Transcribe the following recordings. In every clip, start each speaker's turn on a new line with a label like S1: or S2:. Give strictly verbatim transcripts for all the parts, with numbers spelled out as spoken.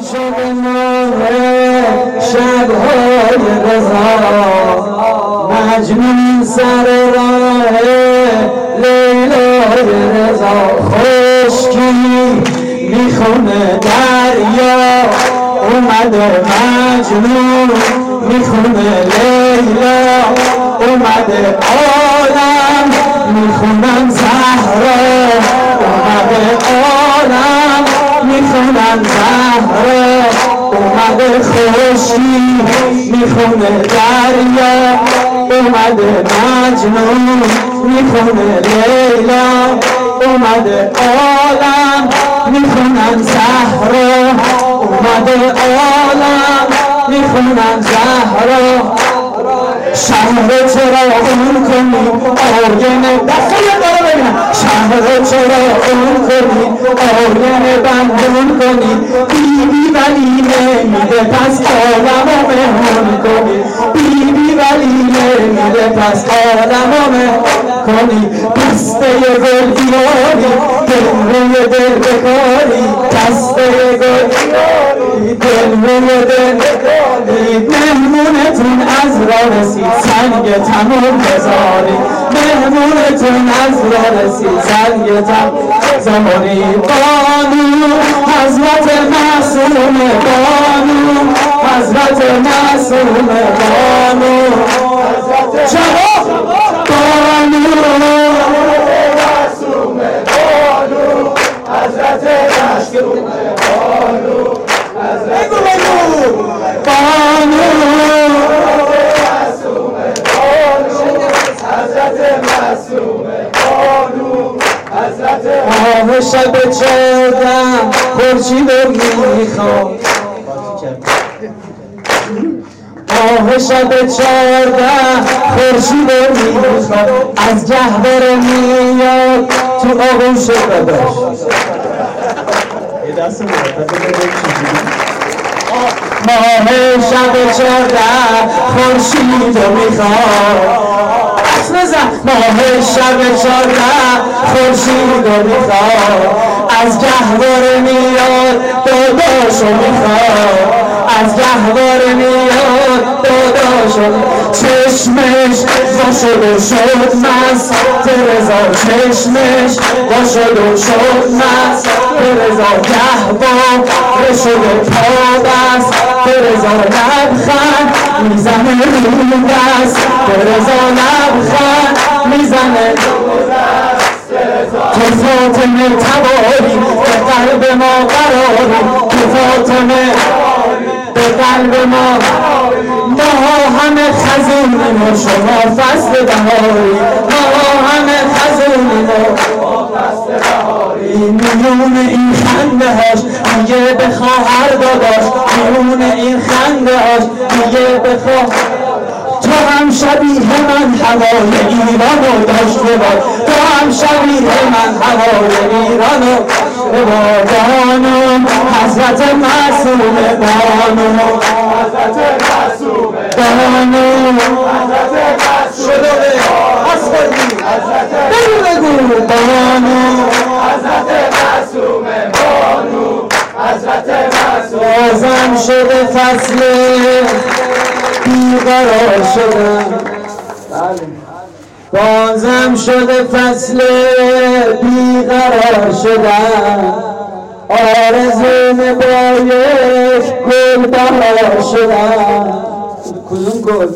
S1: شد ماه شب‌های رضا، مجنون سر راه لیلای رضا. خشکی میخونه دریا، اومده مجنون میخونه لیلا، اومده عالم میخونن زهرا، اومده عالم میخونن زهرا، اومده خشکی میخونه دریا، اومده مجنون میخونه لیلا، اومده عالم میخونن زهرا، اومده عالم میخونن زهرا. شهر چرا اون کنی آینه دفعه داره ببینم، شهر چرا اون کنی آینه بندون کنی، بیبی ولی نمیده پس عالمو مهمون کنی، بیبی ولی نمیده پس عالمو مهمون کنی. دسته گل بیاری دل روی دل بکاری، دسته گل بیاری دل روی دل بکاری. مهمونتون از راه رسید سنگ تموم بذاری، مهمونتون از راه رسید سنگ تموم زمانی. بانو حضرت معصوم بانو، حضرت معصوم بانو، جواب بانو معصوم بانو، حضرت معصوم بانو، حضرت معصوم بانو، آه شب چهاردهم خورشید رو میخوام، آه شب چهاردهم خورشید رو میخوام، از گهواره میاد تو آغوش داداش. یه دست ماه شب چهاردهم خورشید رو میخوام، ماه شب چهاردهم خورشید رو میخواد، از گهواره میاد داداشو میخواد، از گهواره میاد داداشو. چشمش وا شد و شد مست رضا، چشمش وا شد و شد مست رضا. گهواره شد تا دست رضا، لبخند میزنه رو دست رضا، لبخند میزنه تو فاطمه تباری به قلب ما قراری، تو فاطمه به قلب ما. ما همه خزونیم و شما فصل بهاری، ما همه خزونیم و شما فصل بهاری. میون این خنده هاش میگه به خواهر داداش، میون این خنده هاش میگه به خواهر. تو هم شبیه من هوای ایرانو داشته باش، تو هم شبیه من هوای ایرانو بباد. بانو حضرت معصوم بانو، حضرت معصوم بانو، حضرت معصوم شده اصفردی بگو بگو بانو، حضرت معصوم بانو، حضرت معصوم. بازم شده فصل بیقرار شدم، بازم شده فصل بیقرار شدم، آرزوم با یک گل بهار شدم. کدوم گل؟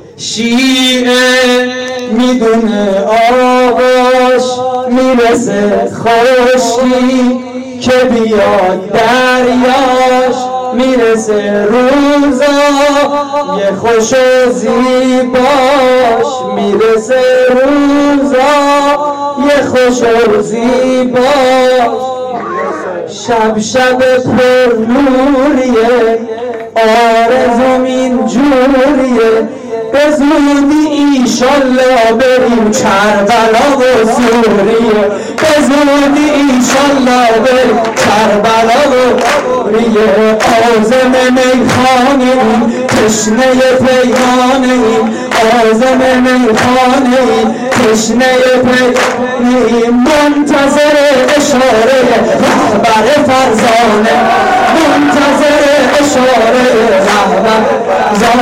S1: شیعه میدونه آغاش میرسه خشکی که بیاد دریاش، میرسه روزا یه خوش و زیباش، میرسه روزا یه خوش و زیباش. شب شب پر نوریه آرزوم این جوریه، به زودی ایشالله بریم کربلا و سوریه، به زودی ایشالله بریم کربلا و سوریه. عازم میخانه ایم تشنه پیمانه ایم، عازم میخانه ایم تشنه پیمانه ایم. منتظر اشاره رهبر فرزانه، منتظر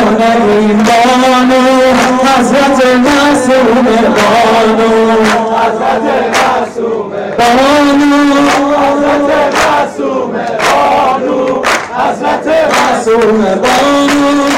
S1: نگین بانو حضرت معصوم بانو حضرت معصوم بانو حضرت معصوم بانو حضرت معصوم بانو